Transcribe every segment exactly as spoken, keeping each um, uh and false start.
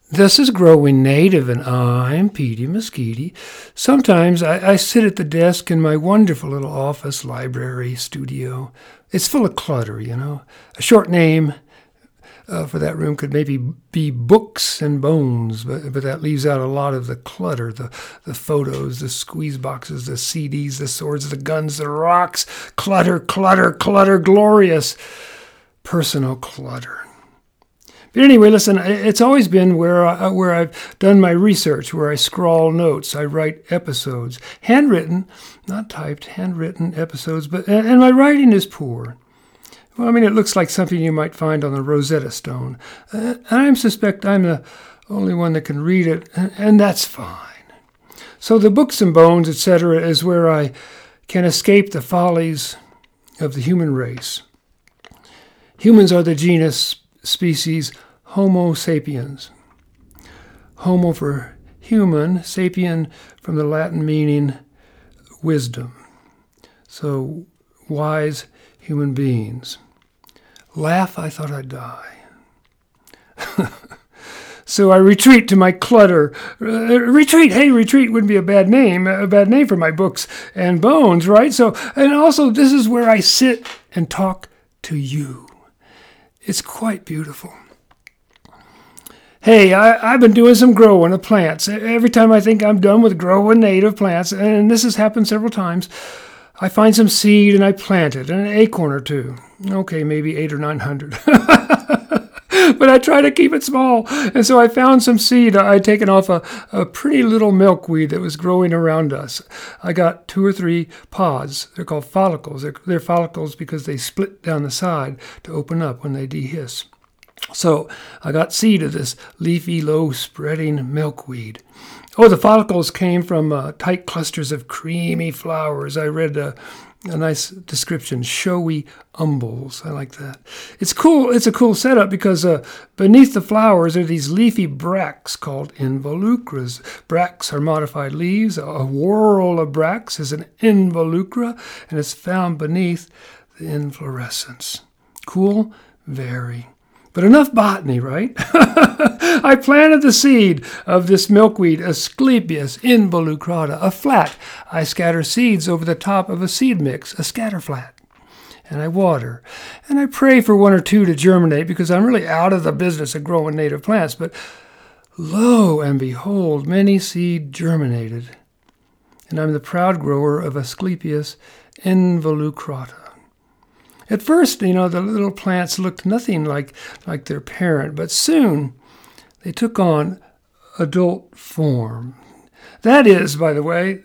This is Growing Native, and I'm Petey Mesquite. Sometimes I, I sit at the desk in my wonderful little office, library, studio. It's full of clutter, you know. A short name uh, for that room could maybe be Books and Bones, but, but that leaves out a lot of the clutter, the, the photos, the squeeze boxes, the C Ds, the swords, the guns, the rocks. Clutter, clutter, clutter, glorious personal clutter. But anyway, listen, it's always been where, I, where I've done my research, where I scrawl notes, I write episodes, handwritten, not typed, handwritten episodes, but and my writing is poor. Well, I mean, it looks like something you might find on the Rosetta Stone. Uh, I suspect I'm the only one that can read it, and, and that's fine. So the Books and Bones, et cetera, is where I can escape the follies of the human race. Humans are the genus species Homo sapiens. Homo for human, sapien from the Latin meaning wisdom. So wise human beings. Laugh, I thought I'd die. So I retreat to my clutter. Uh, retreat, hey, retreat wouldn't be a bad name, a bad name for my Books and Bones, right? So, and also this is where I sit and talk to you. It's quite beautiful. Hey, I, I've been doing some growing of plants. Every time I think I'm done with growing native plants, and this has happened several times, I find some seed and I plant it, and an acorn or two. Okay, maybe eight or nine hundred. But I try to keep it small. And so I found some seed I'd taken off a, a pretty little milkweed that was growing around us. I got two or three pods. They're called follicles. They're, they're follicles because they split down the side to open up when they dehisce. So I got seed of this leafy, low-spreading milkweed. Oh, the follicles came from uh, tight clusters of creamy flowers. I read uh, a nice description, showy umbels. I like that. It's cool. It's a cool setup because uh, beneath the flowers are these leafy bracts called involucras. Bracts are modified leaves. A whorl of bracts is an involucra, and it's found beneath the inflorescence. Cool? Very. But enough botany, right? I planted the seed of this milkweed, Asclepias involucrata, a flat. I scatter seeds over the top of a seed mix, a scatter flat. And I water. And I pray for one or two to germinate because I'm really out of the business of growing native plants. But lo and behold, many seed germinated. And I'm the proud grower of Asclepias involucrata. At first, you know, the little plants looked nothing like, like their parent, but soon they took on adult form. That is, by the way,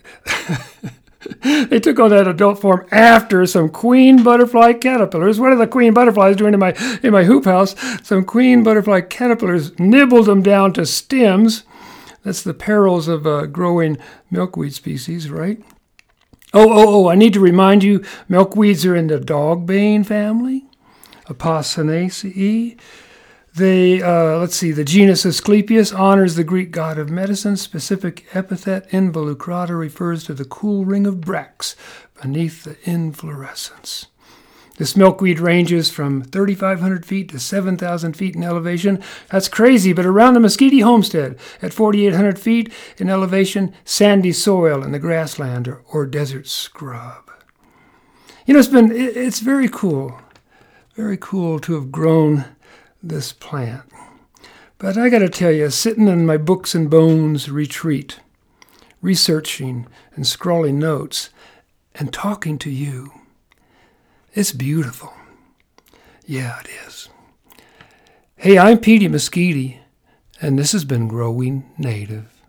they took on that adult form after some queen butterfly caterpillars. What are the queen butterflies doing in my in my hoop house? Some queen butterfly caterpillars nibbled them down to stems. That's the perils of uh, growing milkweed species, right? Oh, oh, oh, I need to remind you, milkweeds are in the dogbane family, Apocynaceae. They, uh, let's see, the genus Asclepias honors the Greek god of medicine. Specific epithet involucrata refers to the cool ring of bracts beneath the inflorescence. This milkweed ranges from thirty-five hundred feet to seven thousand feet in elevation. That's crazy, but around the Mesquite homestead, at forty-eight hundred feet in elevation, sandy soil in the grassland or, or desert scrub. You know, it's been, it, it's very cool, very cool to have grown this plant. But I got to tell you, sitting in my Books and Bones retreat, researching and scrawling notes and talking to you, it's beautiful. Yeah, it is. Hey, I'm Petey Mesquite, and this has been Growing Native.